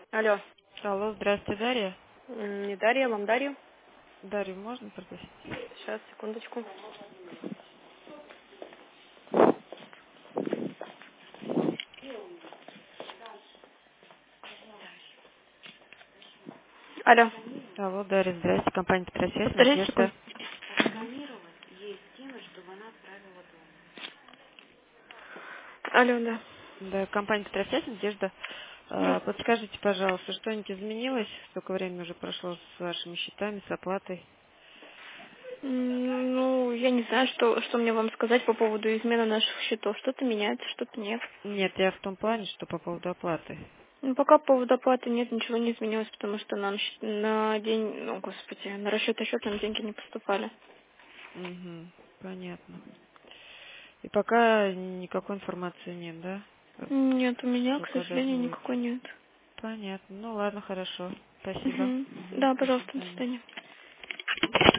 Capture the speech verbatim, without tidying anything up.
Алло. Алло, здравствуйте, Дарья. М, Не Дарья, вам Дарью? Дарью можно пригласить? Сейчас, секундочку. Алло. Алло, Дарья, здравствуйте, компания Петросвязь, Подождите секунду. Надежда. Алло, да. Да, компания Петросвязь, Надежда. Ну, А, подскажите, пожалуйста, что-нибудь изменилось? Столько времени уже прошло с вашими счетами, с оплатой? м, ну, я не знаю, что, что мне вам сказать по поводу измены наших счетов. Что-то меняется, что-то нет. Нет, я в том плане, что по поводу оплаты. Ну, пока по поводу оплаты нет, ничего не изменилось, потому что нам щ- на день, ну, господи, на расчет счет нам деньги не поступали. Угу, понятно. И пока никакой информации нет, да? Нет, у меня, Что к когда сожалению, будет? никакой нет. Понятно. Ну ладно, хорошо. Спасибо. Угу. Мгм, Да, до пожалуйста, до свидания. свидания.